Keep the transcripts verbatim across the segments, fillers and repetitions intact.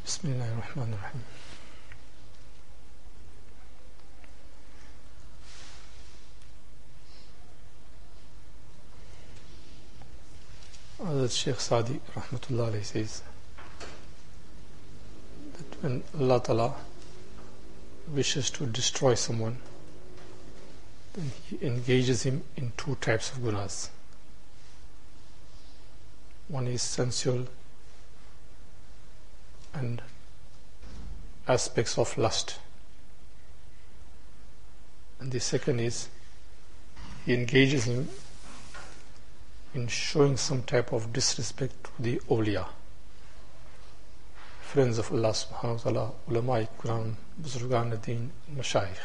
Bismillah ar-Rahman ar-Rahim. Hazrat Shaykh Sadi Rahmatullah alayhi says that when Allah Ta'ala wishes to destroy someone, then He engages him in two types of gunas. One is sensual and aspects of lust, and the second is He engages him in showing some type of disrespect to the awliya, friends of Allah subhanahu wa ta'ala, ulama ikram, buzurgan ad-din, mashayikh.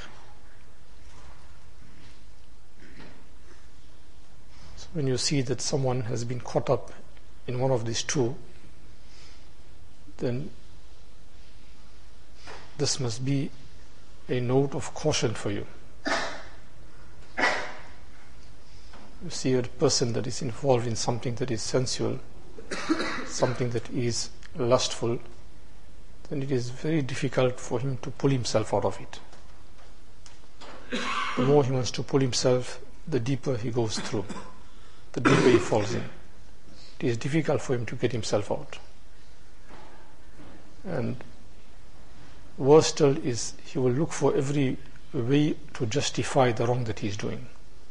So when you see that someone has been caught up in one of these two, then this must be a note of caution for you. You see a person that is involved in something that is sensual, something that is lustful, then it is very difficult for him to pull himself out of it. The more he wants to pull himself, the deeper he goes through, the deeper he falls in. It is difficult for him to get himself out. And worse still is he will look for every way to justify the wrong that he is doing.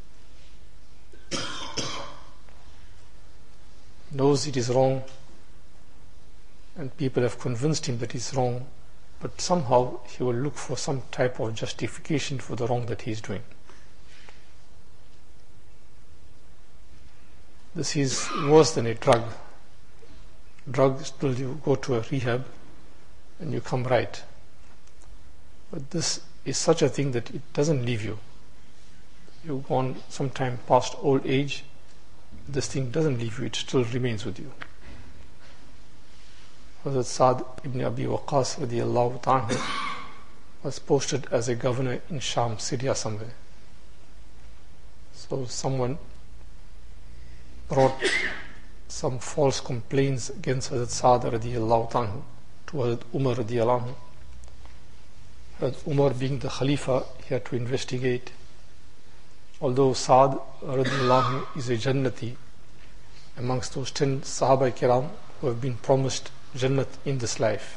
Knows it is wrong, and people have convinced him that it's wrong, but somehow he will look for some type of justification for the wrong that he is doing. This is worse than a drug. Drug, still you go to a rehab and you come right. But this is such a thing that it doesn't leave you. You've gone sometime past old age, this thing doesn't leave you, it still remains with you. Hazrat Sa'd ibn Abi Waqqas radiyallahu ta'ala was posted as a governor in Sham, Syria somewhere. So someone brought some false complaints against Hazrat Sa'd radiyallahu ta'ala to Hazrat Umar radiyallahu anhu. Hazrat Umar, being the Khalifa, he had to investigate. Although Sa'd radiyallahu anhu is a Jannati, amongst those ten Sahaba Kiram who have been promised Jannat in this life.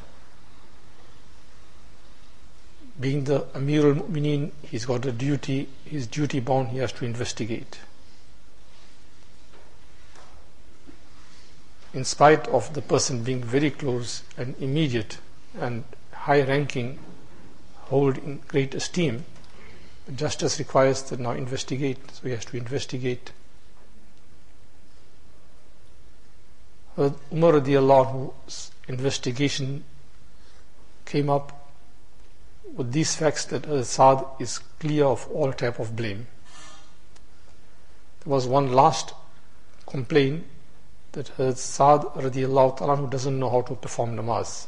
Being the Amir al-Mu'mineen, he's got a duty, he's duty bound, he has to investigate. In spite of the person being very close and immediate and high ranking, hold in great esteem, justice requires that now investigate, so he has to investigate. Umar radiallahu anhu's investigation came up with these facts that Sa'd is clear of all type of blame. There was one last complaint that Sa'd radiallahu ta'ala anhu doesn't know how to perform namaz.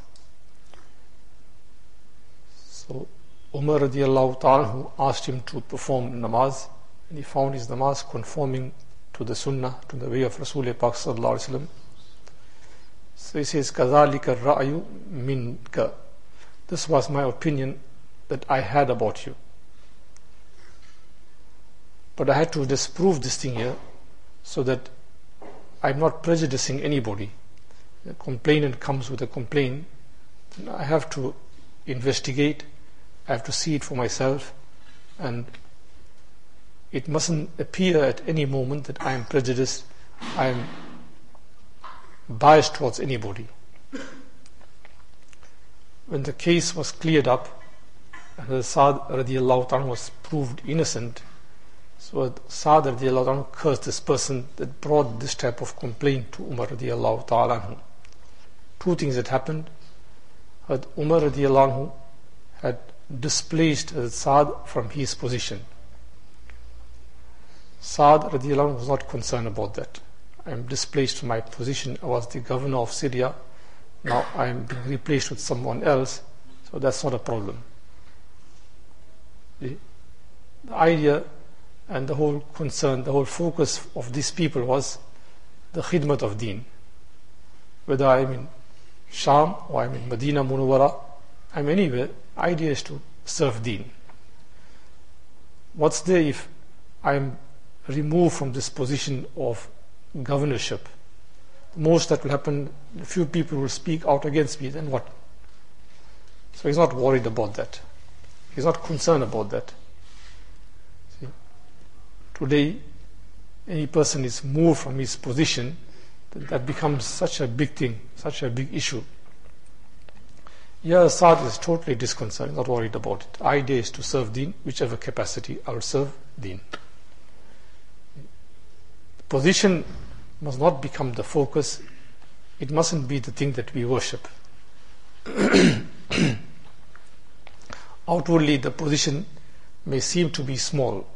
So Umar radiallahu ta'ala asked him to perform namaz, and he found his namaz conforming to the sunnah, to the way of Rasul Pak sallallahu alaihi wasallam. So he says, "Kazalika ra'yu minka." This was my opinion that I had about you, but I had to disprove this thing here, so that I'm not prejudicing anybody. The complainant comes with a complaint, I have to investigate. I have to see it for myself, and it mustn't appear at any moment that I am prejudiced, I am biased towards anybody. When the case was cleared up and Sa'd radiallahu ta'ala was proved innocent, so Sa'd radiallahu ta'ala cursed this person that brought this type of complaint to Umar radiallahu ta'ala. Two things had happened. Umar radiallahu had displaced Sa'd from his position. Sa'd radiallahu anhu was not concerned about that. I am displaced from my position. I was the governor of Syria. Now I am being replaced with someone else. So that's not a problem. The, the idea and the whole concern, the whole focus of these people was the khidmat of deen. Whether I am in Sham or I'm in Medina Munawwara, I'm anywhere, idea is to serve Deen. What's there if I'm removed from this position of governorship? The most that will happen, a few people will speak out against me, then what? So he's not worried about that. He's not concerned about that. See? Today, any person is moved from his position, that becomes such a big thing, such a big issue. Yeah, Saad is totally disconcerted, not worried about it. Idea is to serve Deen, whichever capacity I will serve Deen. Position must not become the focus. It mustn't be the thing that we worship. Outwardly, the position may seem to be small.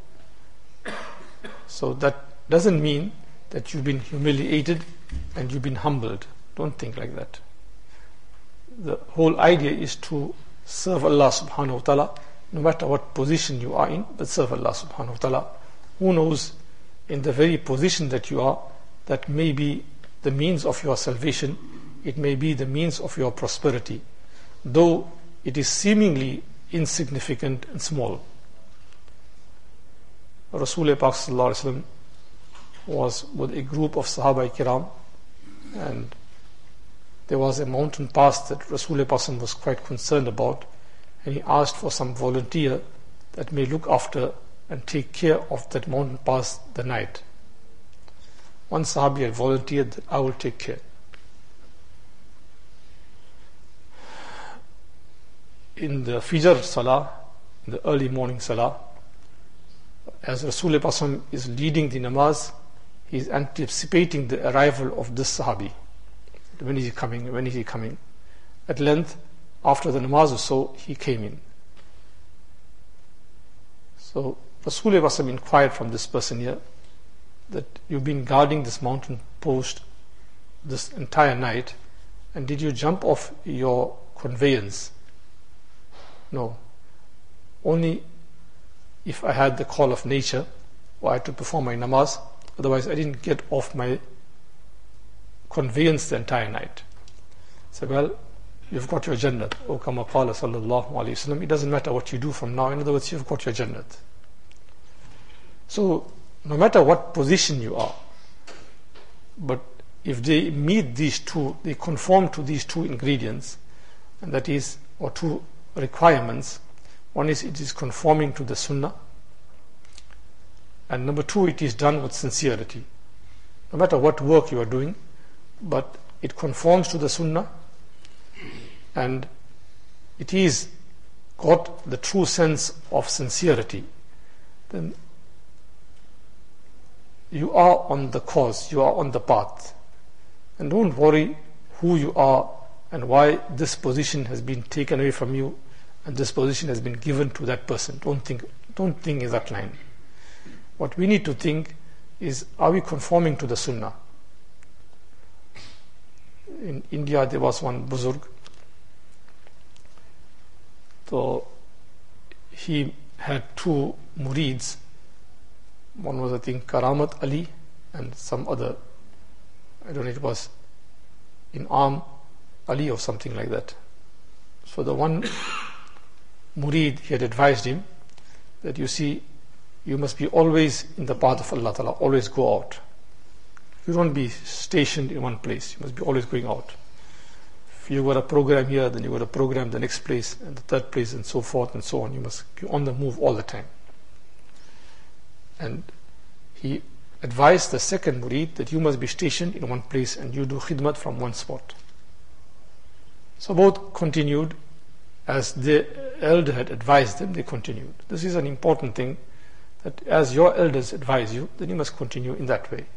So that doesn't mean that you've been humiliated and you've been humbled. Don't think like that. The whole idea is to serve Allah subhanahu wa ta'ala, no matter what position you are in, but serve Allah subhanahu wa ta'ala. Who knows, in the very position that you are, that may be the means of your salvation, it may be the means of your prosperity, though it is seemingly insignificant and small. Rasulullah Pak sallallahu alaihi wasallam was with a group of Sahaba Kiram, and there was a mountain pass that Rasulullah Pak was quite concerned about, and he asked for some volunteer that may look after and take care of that mountain pass the night. One Sahabi had volunteered that I will take care. In the Fajr Salah, in the early morning Salah, as Rasulullah Pak is leading the namaz, he is anticipating the arrival of this Sahabi. When is he coming? When is he coming? At length, after the namaz or so, he came in. So Rasulullah Pak inquired from this person here that you've been guarding this mountain post this entire night, and did you jump off your conveyance? No. Only if I had the call of nature or I had to perform my namaz, otherwise I didn't get off my conveyance the entire night. So, well, you've got your Jannat. O kama qala sallallahu alayhi wasallam. It doesn't matter what you do from now. In other words, you've got your Jannat. So, no matter what position you are, but if they meet these two, they conform to these two ingredients, and that is, or two requirements. One is it is conforming to the Sunnah, and number two, it is done with sincerity. No matter what work you are doing, but it conforms to the Sunnah, and it is got the true sense of sincerity, then you are on the cause, you are on the path. And don't worry who you are and why this position has been taken away from you and this position has been given to that person. Don't think, don't think in that line. What we need to think is, are we conforming to the Sunnah? In India there was one Buzurg. So he had two murids. One was, I think, Karamat Ali, and some other, I don't know, it was In'am Ali or something like that. So the one murid, he had advised him that, you see, you must be always in the path of Allah Ta'ala, always go out. You don't be stationed in one place, you must be always going out. If you got a program here, then you got a program the next place, and the third place, and so forth and so on. You must be on the move all the time. And he advised the second murid that you must be stationed in one place and you do khidmat from one spot. So both continued as the elder had advised them, they continued. This is an important thing, that as your elders advise you, then you must continue in that way.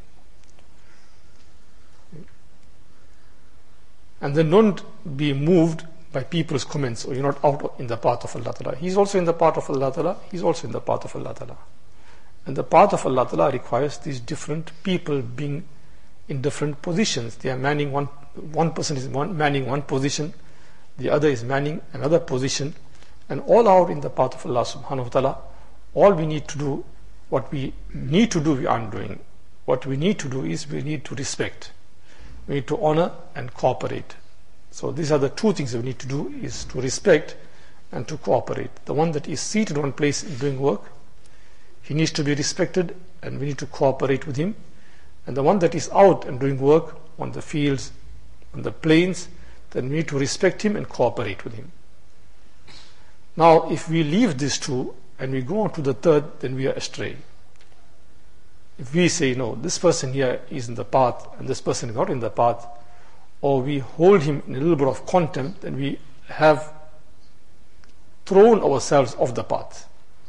And then don't be moved by people's comments, or you're not out in the path of Allah Ta'ala. He's also in the path of Allah Ta'ala, he's also in the path of Allah Ta'ala. And the path of Allah Ta'ala requires these different people being in different positions. They are manning one, one person is one, manning one position, the other is manning another position, and all out in the path of Allah subhanahu wa ta'ala. All we need to do, what we need to do, we aren't doing. What we need to do is we need to respect. We need to honor and cooperate. So these are the two things we need to do, is to respect and to cooperate. The one that is seated in one place in doing work, he needs to be respected and we need to cooperate with him. And the one that is out and doing work on the fields, on the plains, then we need to respect him and cooperate with him. Now, if we leave these two and we go on to the third, then we are astray. If we say, no, this person here is in the path and this person is not in the path, or we hold him in a little bit of contempt, then we have thrown ourselves off the path.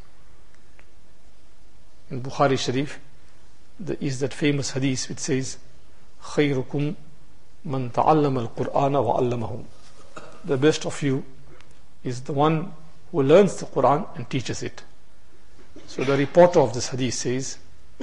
In Bukhari Sharif, there is that famous hadith which says, خَيْرُكُمْ مَنْ تَعَلَّمَ الْقُرْآنَ وَعَلَّمَهُ. The best of you is the one who learns the Quran and teaches it. So the reporter of this hadith says,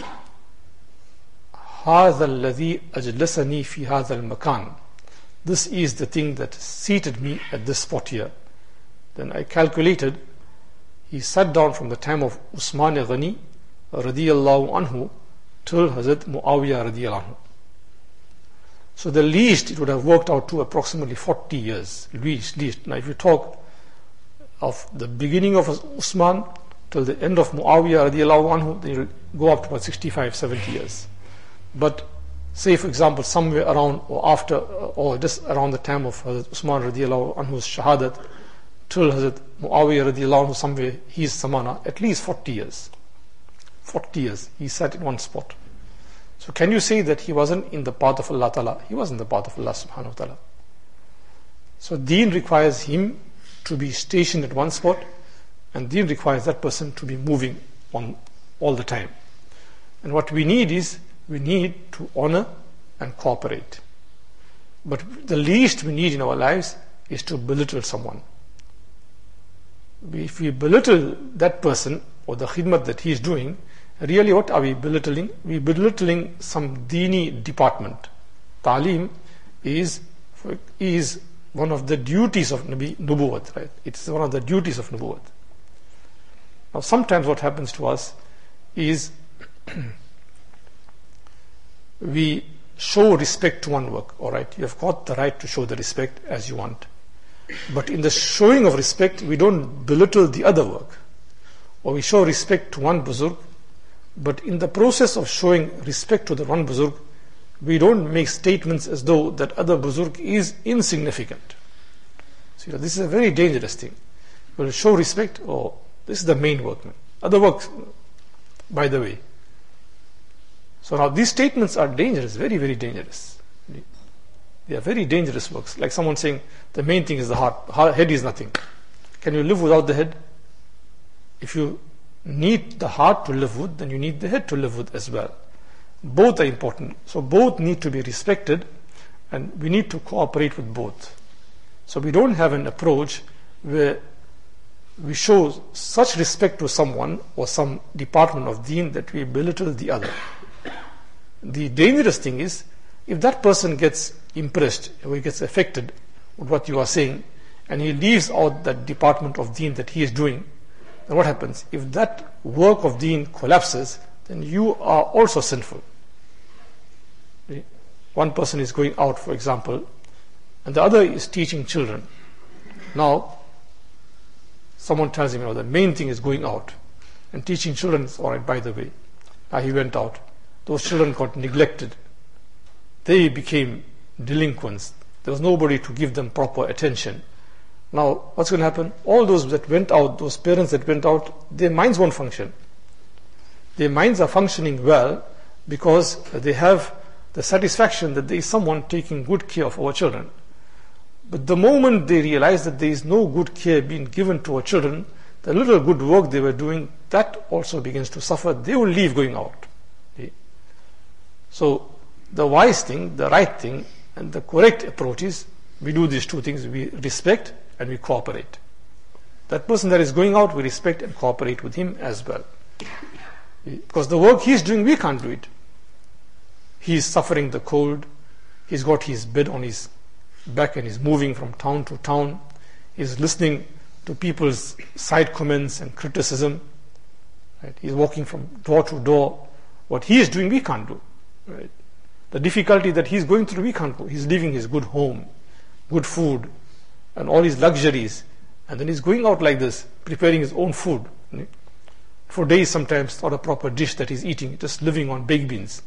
هَذَا الَّذِي أَجْلَسَنِي فِي هَذَا الْمَكَانِ. This is the thing that seated me at this spot here. Then I calculated, he sat down from the time of Usman Ghani radiyallahu anhu till Hazrat Muawiyah radiyallahu anhu. So the least it would have worked out to approximately forty years, least, least. Now if you talk of the beginning of Usman till the end of Muawiyah radiyallahu anhu, then you will go up to about sixty-five, seventy years. But say for example somewhere around or after or just around the time of Hazrat Usman radiyallahu anhu's shahadat till Hazrat Muawiyah radiyallahu anhu, somewhere his samana, at least forty years. forty years he sat in one spot. So can you say that he wasn't in the path of Allah Ta'ala? He was in the path of Allah Subhanahu wa Ta'ala. So deen requires him to be stationed at one spot, and deen requires that person to be moving on all the time. And what we need is, we need to honor and cooperate. But the least we need in our lives is to belittle someone. If we belittle that person or the khidmat that he is doing, really what are we belittling? We are belittling some deeni department. Ta'aleem is, is one of the duties of Nabi Nubuwat, right? It's one of the duties of Nubuwat. Now sometimes what happens to us is we show respect to one work. Alright, you have got the right to show the respect as you want. But in the showing of respect, we don't belittle the other work. Or we show respect to one buzurg, but in the process of showing respect to the one buzurg, we don't make statements as though that other buzurg is insignificant. So this is a very dangerous thing. We'll show respect, oh, this is the main workman. Other works, by the way. So now these statements are dangerous, very, very dangerous. They are very dangerous works. Like someone saying, the main thing is the heart. The head is nothing. Can you live without the head? If you need the heart to live with, then you need the head to live with as well. Both are important. So both need to be respected, and we need to cooperate with both. So we don't have an approach where we show such respect to someone or some department of deen that we belittle the other. The dangerous thing is, if that person gets impressed or he gets affected with what you are saying, and he leaves out that department of deen that he is doing, then what happens? If that work of deen collapses, then you are also sinful. One person is going out, for example, and the other is teaching children. Now, someone tells him, you know, the main thing is going out, and teaching children is alright, by the way. Now he went out. Those children got neglected. They became delinquents. There was nobody to give them proper attention. Now, what's going to happen? All those that went out, those parents that went out, their minds won't function. Their minds are functioning well because they have the satisfaction that there is someone taking good care of our children. But the moment they realize that there is no good care being given to our children, the little good work they were doing, that also begins to suffer. They will leave going out. Okay? So, the wise thing, the right thing, and the correct approach is, we do these two things. We respect and we cooperate. That person that is going out, we respect and cooperate with him as well. Because the work he is doing, we can't do it. He is suffering the cold. He's got his bed on his back and he's moving from town to town. He's listening to people's side comments and criticism. Right? He's walking from door to door. What he is doing, we can't do. Right? The difficulty that he's going through, we can't do. He's leaving his good home. good food and all his luxuries, and then he's going out like this, preparing his own food. For days sometimes, not a proper dish that he's eating, just living on baked beans.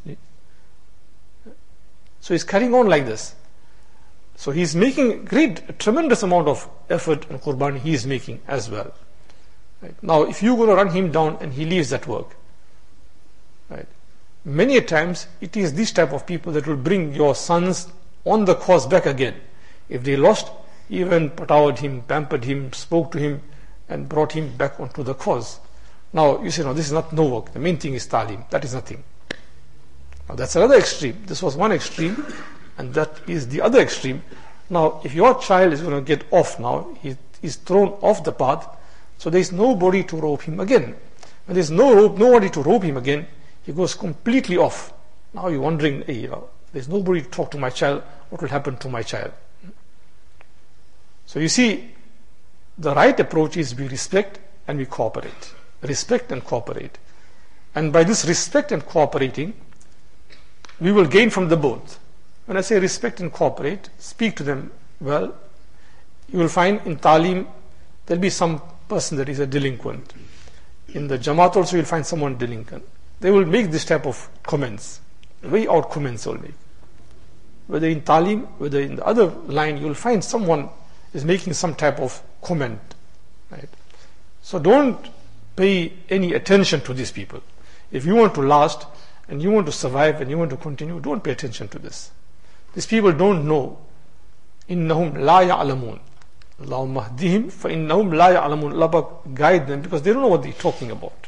So he's carrying on like this. So he's making great, tremendous amount of effort and qurbani he is making as well. Right? Now, if you're going to run him down and he leaves that work, right? Many a times it is this type of people that will bring your sons on the course back again. If they lost, even patawed him, pampered him, spoke to him, and brought him back onto the cause. Now you say, no, this is not no work. The main thing is talim. That is nothing. Now that's another extreme. This was one extreme, and that is the other extreme. Now, if your child is going to get off now, he is thrown off the path, so there is nobody to rope him again. When there is no rope, nobody to rope him again, he goes completely off. Now you're wondering, hey, you know, there's nobody to talk to my child. What will happen to my child? So you see, the right approach is we respect and we cooperate. Respect and cooperate. And by this respect and cooperating, we will gain from the both. When I say respect and cooperate, speak to them well. You will find in Talim, there will be some person that is a delinquent. In the Jamaat also, you will find someone delinquent. They will make this type of comments, way out comments they will make. Whether in Talim, whether in the other line, you will find someone is making some type of comment. Right? So don't pay any attention to these people. If you want to last, and you want to survive, and you want to continue, don't pay attention to this. These people don't know. إِنَّهُمْ لَا يَعْلَمُونَ اللَّهُمَّ اهْدِهِمْ فَإِنَّهُمْ لَا يَعْلَمُونَ Allah guide them because they don't know what they're talking about.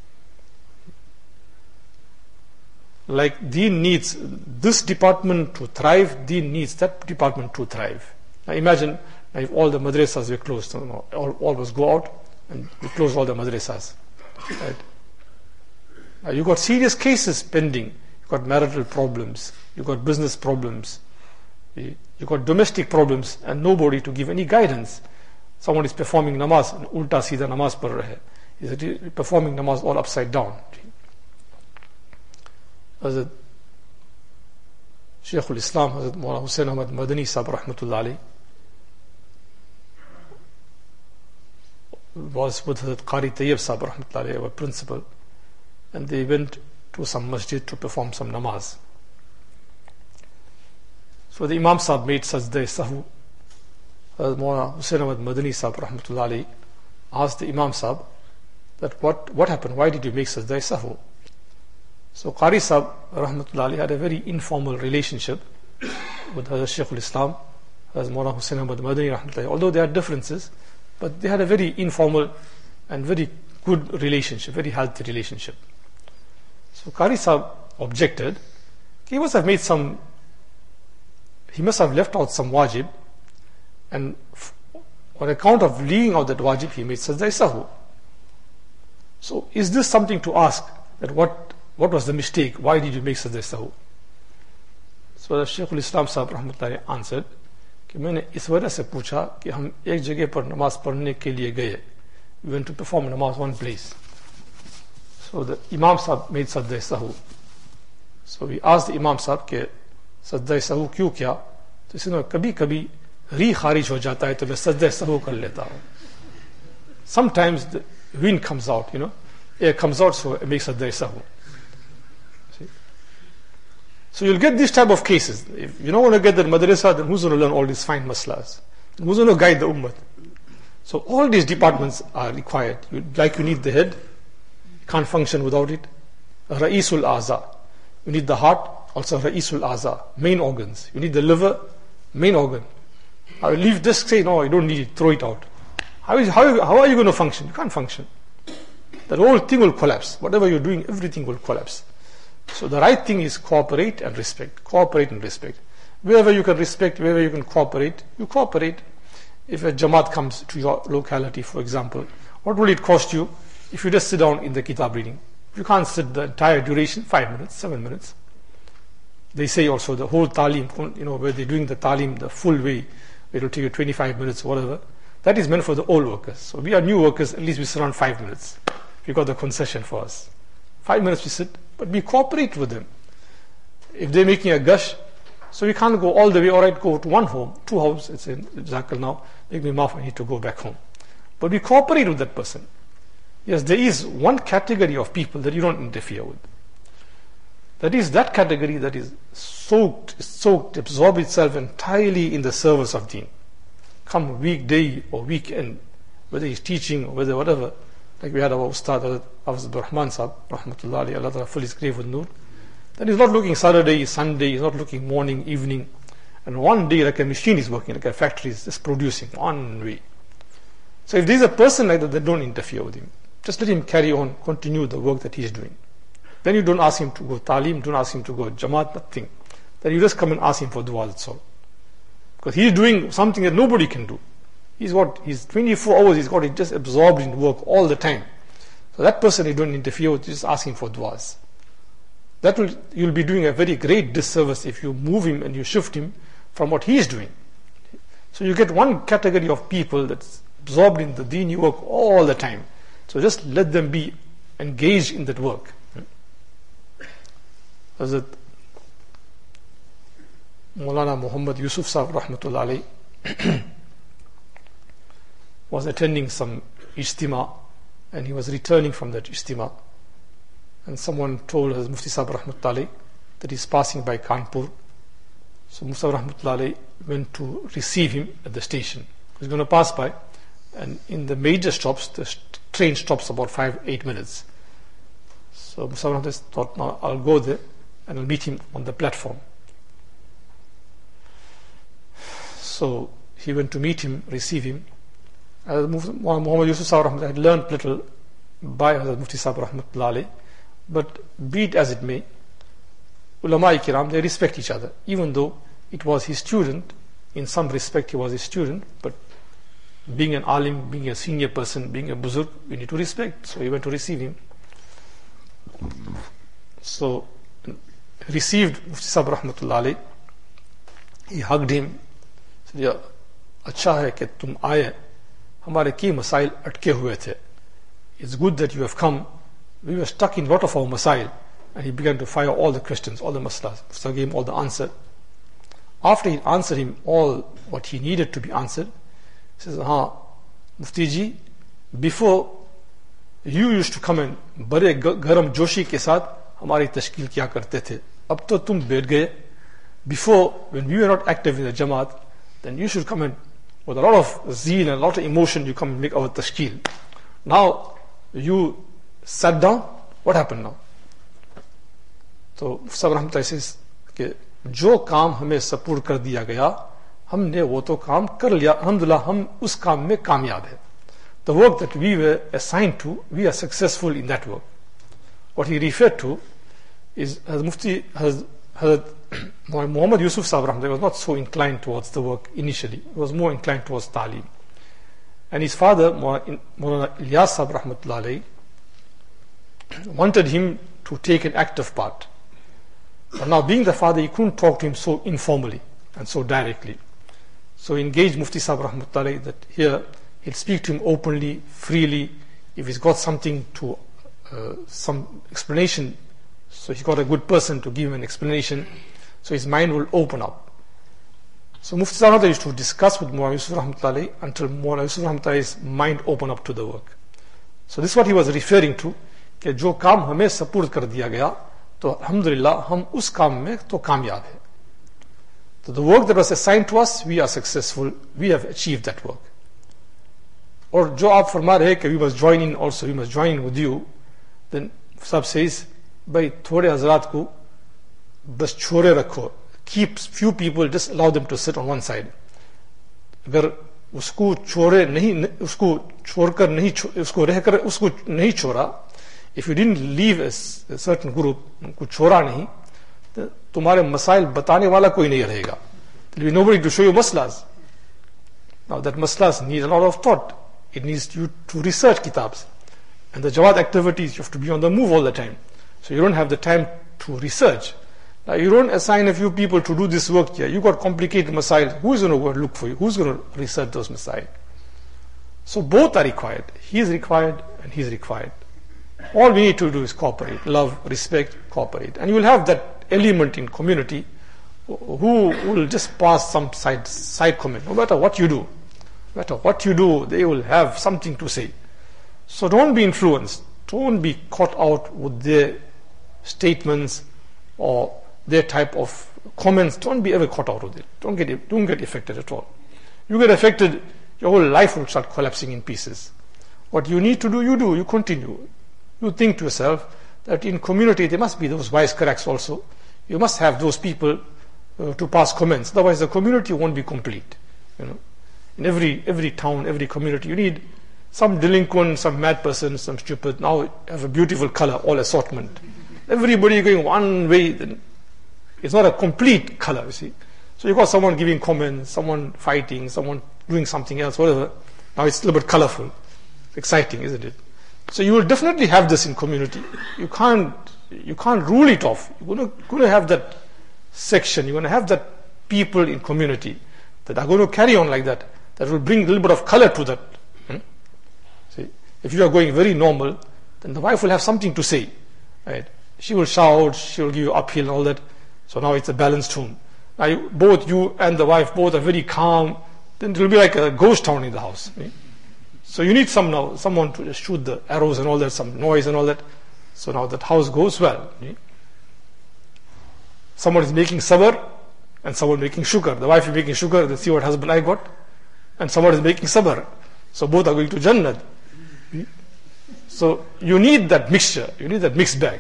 Like Deen needs this department to thrive, Deen needs that department to thrive. Now imagine if all the madrasas were closed, you know, all, all was go out and we close all the madrasas. Right? Now you got serious cases pending. You got marital problems, you got business problems, you got domestic problems, and nobody to give any guidance. Someone is performing namaz, and ulta seedha namaz par rahe. He's performing namaz all upside down. Hazrat Shaykh al-Islam, Hazrat Mawlana Hussain Ahmad Madani Sahib Rahmatullah Alayhi, was with Hazrat Qari Tayyib Sahib Rahmatullah Alayhi, our principal, and they went to some masjid to perform some namaz. So the Imam Sahib made sajda sahu. Hazrat Mawlana Hussain Ahmad Madani Sahib Rahmatullah Alayhi asked the Imam Sahib that what, what happened, why did you make sajda sahu? So Qari Sahib Rahmatullah Alayhi had a very informal relationship with Hazrat Shaykh al-Islam, Hazrat Mawlana Hussain Ahmad Madani Rahmatullah Alayhi. Although there are differences, but they had a very informal and very good relationship, very healthy relationship. So Qari Sahib objected. He must have made some, he must have left out some wajib, and on account of leaving out that wajib, he made sajda sahu. So is this something to ask, that what what was the mistake? Why did you make sajda sahu? So the Shaykh al-Islam Sahib Rahmatullah answered कि मैंने इस वजह से पूछा कि हम एक जगह पर नमाज पढ़ने के लिए गए. We went to perform namaz one place. So the Imam Sahib made sajda sahu. So we asked the Imam Sahib कि sajda sahu क्यों किया? तो इसने कभी कभी री खारिज हो जाता है तो मैं sajda sahu कर लेता हूँ. Sometimes the wind comes out, you know, air comes out, so it makes sajda sahu. So you'll get this type of cases. If you don't want to get the madrasa, then who's going to learn all these fine maslas? Who's going to guide the ummah? So all these departments are required. You, like you need the head, you can't function without it. Ra'isul Aza. You need the heart, also Ra'isul Aza, main organs. You need the liver, main organ. I will leave this, say, no, you don't need it, throw it out. How, is, how, how are you going to function? You can't function. The whole thing will collapse. Whatever you're doing, everything will collapse. So the right thing is cooperate and respect. Cooperate and respect. Wherever you can respect, wherever you can cooperate, you cooperate. If a Jamaat comes to your locality, for example, what will it cost you if you just sit down in the kitab reading? You can't sit the entire duration, five minutes, seven minutes. They say also the whole talim, you know, where they're doing the talim the full way, it will take you twenty-five minutes, whatever. That is meant for the old workers. So we are new workers, at least we sit around five minutes. We got the concession for us. Five minutes we sit, but we cooperate with them. If they're making a gush, So we can't go all the way, all right, go to one home, two houses, it's in Jazakallah now, make me maaf, I need to go back home. But we cooperate with that person. Yes, there is one category of people that you don't interfere with. That is that category that is soaked, soaked, absorbed itself entirely in the service of deen. Come weekday or weekend, whether he's teaching or whether whatever, like we had our Ustad Hafez Abdur Rahman Sahib, Rahmatullah alayhi, Allah Ta'ala fill his grave with nur. Then he's not looking Saturday, Sunday, he's not looking morning, evening. And one day like a machine is working, like a factory is just producing one way. So if there's a person like that, then don't interfere with him. Just let him carry on, continue the work that he's doing. Then you don't ask him to go talim, don't ask him to go jamaat, nothing. Then you just come and ask him for dua, that's all. Because he's doing something that nobody can do. He's what? He's twenty-four hours, he's got it just absorbed in work all the time. So that person you don't interfere with, you just ask him for duas. That will, you'll be doing a very great disservice if you move him and you shift him from what he is doing. So you get one category of people that's absorbed in the deen work all the time. So just let them be engaged in that work. Hazrat Maulana Muhammad Yusuf Sahib Rahmatullah alayhi was attending some ijtima and he was returning from that ijtima, and someone told Hazrat Mufti Sahib Rahmatullah alayhi that he's passing by Kanpur. So Mufti Sahib Rahmatullah alayhi went to receive him at the station. He's going to pass by, and in the major stops the train stops about five, eight minutes. So Mufti Sahib Rahmatullah thought, now I'll go there and I'll meet him on the platform. So he went to meet him, receive him. As Muhammad Yusuf Sahib Rahmatullah had learned little by Hazrat Mufti Sahib Rahmatullah alayhi, but be it as it may, ulama kiram, they respect each other. Even though it was his student, in some respect he was his student, but being an alim, being a senior person, being a buzurg, we need to respect. So he went to receive him. So received Mufti Sahib Rahmatullah alayhi, he hugged him, said, ya अच्छा है कि तुम आए, हमारे कई मसाइल अटके हुए थे. It's good that you have come. We were stuck in a lot of our masail. And he began to fire all the questions, all the maslas. So he gave him all the answer. After he answered him all what he needed to be answered, he says, ha, Mufti ji, before you used to come and bade garam joshi ke saath hamari tashkil kiya karte the. Ab to tum baith gaye. Before, when we were not active in the Jamaat, then you should come and with a lot of zeal and a lot of emotion, you come and make our tashkil. Now, you sat down, what happened now? So, Sahib Rahmatullah says, कि जो काम हमें सपुर्द कर दिया गया, हमने वो तो काम कर लिया, alhamdulillah, हम उस काम में कामयाब है. The work that we were assigned to, we are successful in that work. What he referred to is, as Mufti, has, has Muhammad Yusuf Sahib Rahmatullah was not so inclined towards the work initially. He was more inclined towards Talim. And his father, Maulana Ilyas Sahib Rahmatullah alayhi, wanted him to take an active part. But now, being the father, he couldn't talk to him so informally and so directly. So he engaged Mufti Sahib Rahmatullah alayhi that here he'll speak to him openly, freely. If he's got something to, uh, some explanation, so he's got a good person to give him an explanation, so his mind will open up. So Mufti Sahib Rahmatullah used to discuss with Maulana Yusuf Rahmatullah alayhi until Maulana Yusuf Rahmatullah alayhi's mind opened up to the work. So this is what he was referring to, कि जो काम हमें सपुर्द कर दिया गया, तो alhamdulillah हम उस काम में तो कामयाब है. So the work that was assigned to us, we are successful, we have achieved that work. और जो आप फरमा रहे कि we must join in also, we must join in with you, then Sahib says, भाई थोड़े हजरात को बस छोड़े रखो, keep few people, just allow them to sit on one side. अगर उसको छोड़े नहीं, उसको छोड़कर नहीं, उसको रहकर उसको नहीं छोड़ा, if you didn't leave a, a certain group, उनको छोड़ा नहीं, तो तुम्हारे मसाइल बताने वाला कोई नहीं रहेगा. There will be nobody to show you maslas. Now that maslas need a lot of thought. It needs you to research kitabs. And the Jamaat activities, you have to be on the move all the time. So you don't have the time to research. Now you don't assign a few people to do this work here. You got complicated masail. Who is going to go and look for you? Who's going to research those masail? So both are required. He is required and he is required. All we need to do is cooperate, love, respect, cooperate. And you will have that element in community who will just pass some side, side comment. No matter what you do, no matter what you do, they will have something to say. So don't be influenced. Don't be caught out with their statements or their type of comments. Don't be ever caught out with it. Don't get, don't get affected at all. You get affected, your whole life will start collapsing in pieces. What you need to do, you do. You continue. You think to yourself that in community there must be those wisecracks also. You must have those people uh, to pass comments. Otherwise the community won't be complete. You know, in every every town, every community, you need some delinquent, some mad person, some stupid. Now you have a beautiful color, all assortment. Everybody going one way, then it's not a complete color, you see. So you got someone giving comments, someone fighting, someone doing something else, whatever. Now it's a little bit colorful, exciting, isn't it? So you will definitely have this in community. You can't, you can't rule it off. You're going to, going to have that section. You're going to have that people in community that are going to carry on like that. That will bring a little bit of color to that. Hmm? See, if you are going very normal, then the wife will have something to say. Right? She will shout. She will give you uphill and all that. So now it's a balanced tone. Now you, both you and the wife both are very calm. Then it will be like a ghost town in the house. Right? So you need some now, someone to shoot the arrows and all that, some noise and all that. So now that house goes well. Someone is making sabr and someone making shukr. The wife is making shukr, they see what husband I got. And someone is making sabr. So both are going to Jannah. So you need that mixture. You need that mixed bag.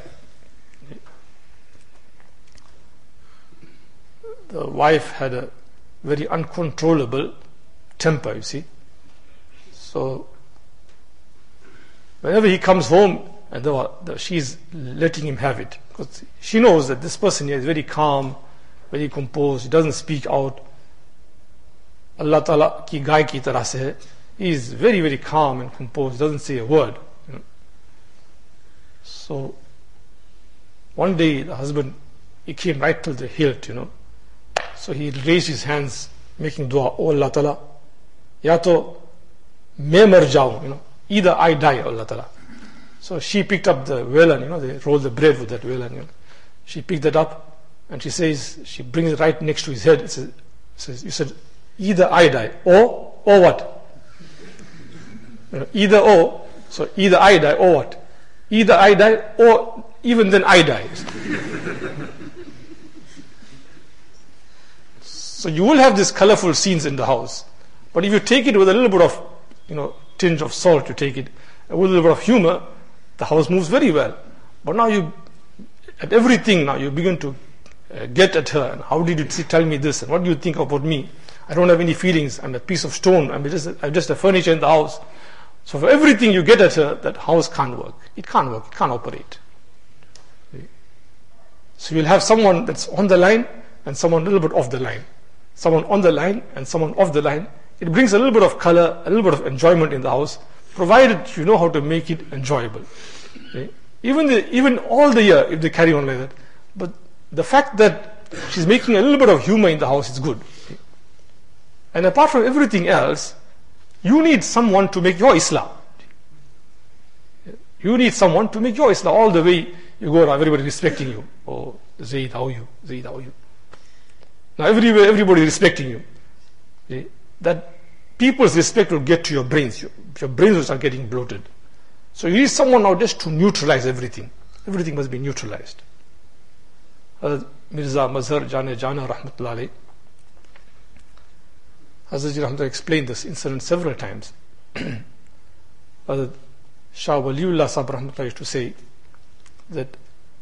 The wife had a very uncontrollable temper, you see. So whenever he comes home, and the, the, she's letting him have it, because she knows that this person here is very calm, very composed. He doesn't speak out. Allah Ta'ala ki gai ki tarah se hai. He is very very calm and composed. Doesn't say a word. You know. So one day the husband, he came right till the hilt, you know. So he raised his hands, making dua. Oh Allah Ta'ala, ya to मैं मर जाऊं, you know, either I die, Allah Ta'ala. So she picked up the vellum, you know, they roll the bread with that vellum, you know. She picked that up and she says, she brings it right next to his head. It says, says you said, either I die or, or what? You know, either or, so either I die or what? Either I die or even then I die. So you will have these colorful scenes in the house. But if you take it with a little bit of, you know, tinge of salt, you take it, and with a little bit of humor, the house moves very well. But now you, at everything now, you begin to uh, get at her. And how did you tell me this? And what do you think about me? I don't have any feelings. I'm a piece of stone. I'm just, I'm just a furniture in the house. So for everything you get at her, that house can't work. It can't work. It can't operate. So you'll have someone that's on the line and someone a little bit off the line. Someone on the line and someone off the line. It brings a little bit of color, a little bit of enjoyment in the house, provided you know how to make it enjoyable. Okay? Even the, even all the year, if they carry on like that. But the fact that she's making a little bit of humor in the house is good. Okay? And apart from everything else, you need someone to make your Islam. You need someone to make your Islam. All the way you go around, everybody respecting you. Oh, Zaid, how are you? Zaid, how are you? Now everywhere, everybody respecting you. Okay? That people's respect will get to your brains. Your, your brains will start getting bloated. So you need someone now just to neutralize everything. Everything must be neutralized. Hazrat Mirza Mazhar Jane Jana Rahmatullah Alayh, Hazrat Rahmatullah explained this incident several times. Hazrat Shah Waliullah Sahib Rahmatullah used to say that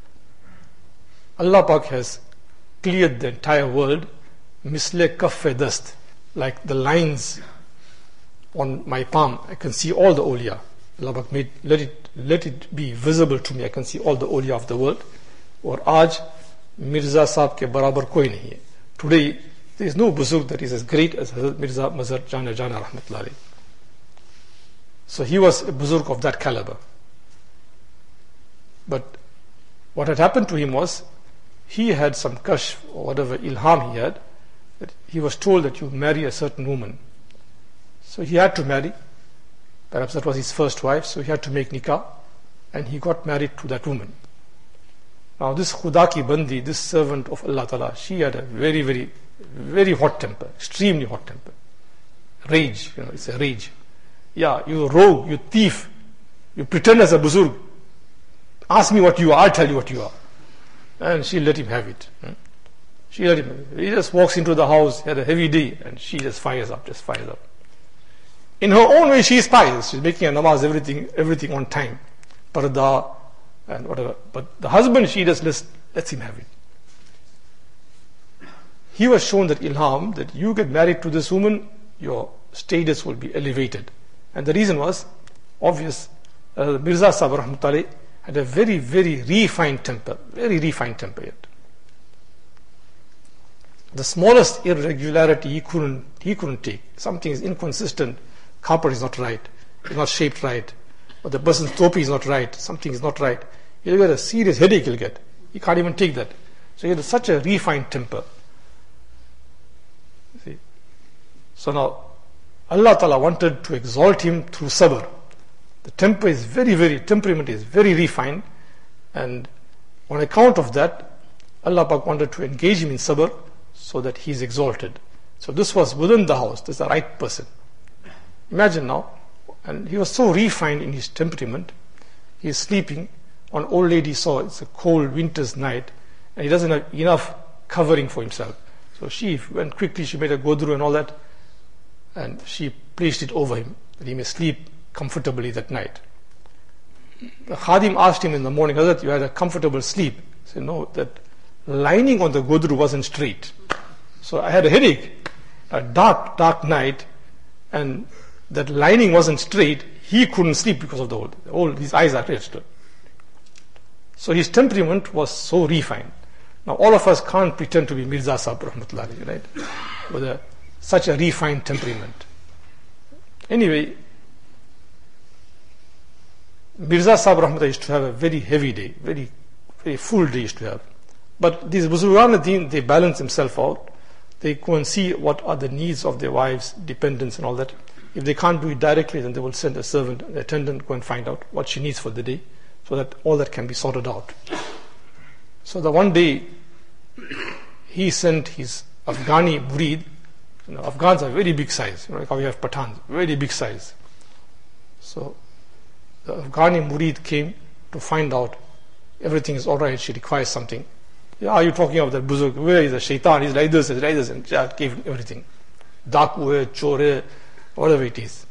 Allah Pak has cleared the entire world misle kaffe dast, like the lines on my palm. I can see all the awliya. Allah Pak made, let it, let it be visible to me. I can see all the awliya of the world. Or aaj Mirza Sahib ke barabar koi nahi hai. Today there is no buzurg that is as great as Hazrat Mirza Mazhar Jana Jana Rahmatullah Alayh. So he was a buzurg of that caliber. But what had happened to him was, he had some kashf or whatever ilham he had, that he was told that you marry a certain woman. So he had to marry. Perhaps that was his first wife, so he had to make nikah, and he got married to that woman. Now this Khudaki Bandi, this servant of Allah Ta'ala, she had a very, very, very hot temper, extremely hot temper. Rage, you know, it's a rage. Yeah, you rogue, you thief, you pretend as a buzurg. Ask me what you are, I'll tell you what you are. And she let him have it. She let him. He just walks into the house, had a heavy day, and she just fires up, just fires up. In her own way, she is pious. She's making a namaz, everything, everything on time. Parda and whatever. But the husband, she just lets, lets him have it. He was shown that ilham, that you get married to this woman, your status will be elevated. And the reason was obvious. Uh, Mirza Sahib Rahmatullahi had a very, very refined temper, very refined temper yet. The smallest irregularity he couldn't, he couldn't take. Something is inconsistent, carpet is not right, it's not shaped right, or the person's topi is not right, something is not right. He'll get a serious headache, he'll get. He can't even take that. So he had such a refined temper. See? So now, Allah Ta'ala wanted to exalt him through sabr. The temper is very, very, temperament is very refined, and on account of that, Allah Pak wanted to engage him in sabr so that he is exalted. So this was within the house, this is the right person. Imagine now, and he was so refined in his temperament, he is sleeping, one old lady saw it's a cold winter's night, and he doesn't have enough covering for himself. So she went quickly, she made a godru and all that, and she placed it over him, that he may sleep comfortably that night. The Khadim asked him in the morning, Hazrat, you had a comfortable sleep. He said, no, that lining on the godru wasn't straight. So I had a headache, a dark, dark night, and that lining wasn't straight. He couldn't sleep because of the whole, all his eyes are closed. So his temperament was so refined. Now all of us can't pretend to be Mirza Sahib Rahmatullahi, right? With a, such a refined temperament. Anyway, Mirza Sahib Rahmatullahi used to have a very heavy day, very, very full day used to have. But these Buzurgan Deen, they balance themselves out. They go and see what are the needs of their wives, dependents and all that. If they can't do it directly, then they will send a servant, an attendant, go and find out what she needs for the day, so that all that can be sorted out. So the one day, he sent his Afghani murid. You know, Afghans are very big size, you know, like how we have Pathans, very big size. So the Afghani murid came to find out everything is alright, she requires something. Yeah, are you talking of that buzurg? Where is the shaitan? He's like this, he's like this, and gave him everything. Daku, chore, whatever it is.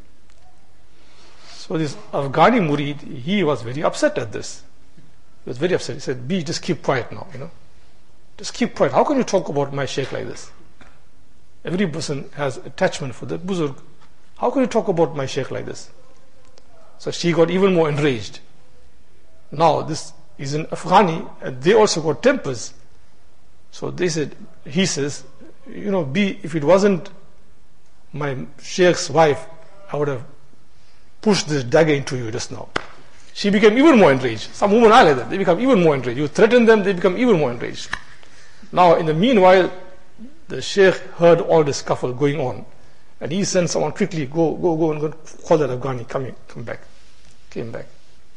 So this Afghani murid, he was very upset at this. He was very upset. He said, B, just keep quiet now, you know. Just keep quiet. How can you talk about my sheikh like this? Every person has attachment for the buzurg. How can you talk about my sheikh like this? So she got even more enraged. Now this is an Afghani, and they also got tempers. So they said, he says, you know, B, if it wasn't my sheikh's wife, I would have pushed this dagger into you just now. She became even more enraged. Some women are like that. They become even more enraged. You threaten them, they become even more enraged. Now, in the meanwhile, the sheikh heard all the scuffle going on. And he sent someone quickly, go, go, go, and go call that Afghani, come in, come back. Came back.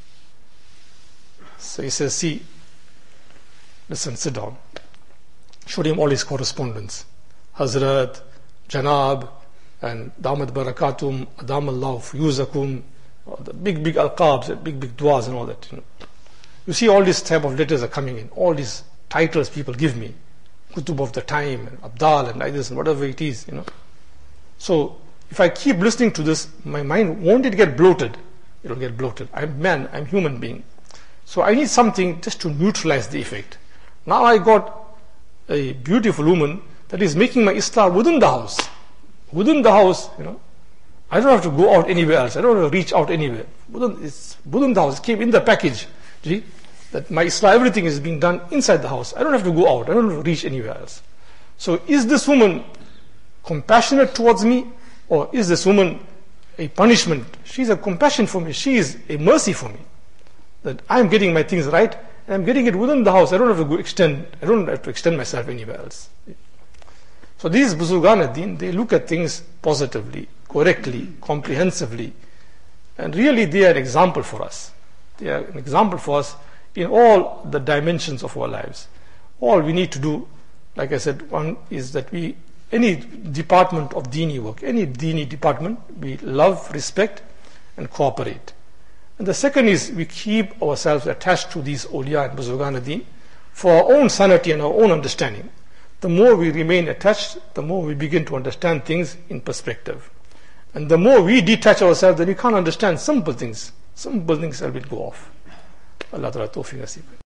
So he says, see, listen, sit down. Showed him all his correspondence. Hazrat, Janab, and Damat Barakatum, Adam Allah, Fuyuzakum, the big, big alqabs, big, big duas and all that. You know. You see all these type of letters are coming in, all these titles people give me. Kutub of the time, and Abdal, and like this, and whatever it is, you know. So, if I keep listening to this, my mind, won't it get bloated? It will get bloated. I'm man, I'm human being. So I need something just to neutralize the effect. Now I got a beautiful woman that is making my Islah within the house. Within the house, you know. I don't have to go out anywhere else. I don't have to reach out anywhere. Within, it's within the house. It came in the package. See? That my Islah, everything is being done inside the house. I don't have to go out. I don't have to reach anywhere else. So is this woman compassionate towards me, or is this woman a punishment? She's a compassion for me. She is a mercy for me. That I'm getting my things right, and I'm getting it within the house. I don't have to go extend. I don't have to extend myself anywhere else. So these Buzurgan ad-Din, they look at things positively, correctly, comprehensively, and really they are an example for us. They are an example for us in all the dimensions of our lives. All we need to do, like I said, one is that we, any department of Dini work, any Dini department, we love, respect and cooperate. And the second is we keep ourselves attached to these awliya and Buzurgan Deen for our own sanity and our own understanding. The more we remain attached, the more we begin to understand things in perspective. And the more we detach ourselves, then we can't understand simple things. Simple things will go off. Allah Ta'ala tawfiq nasib.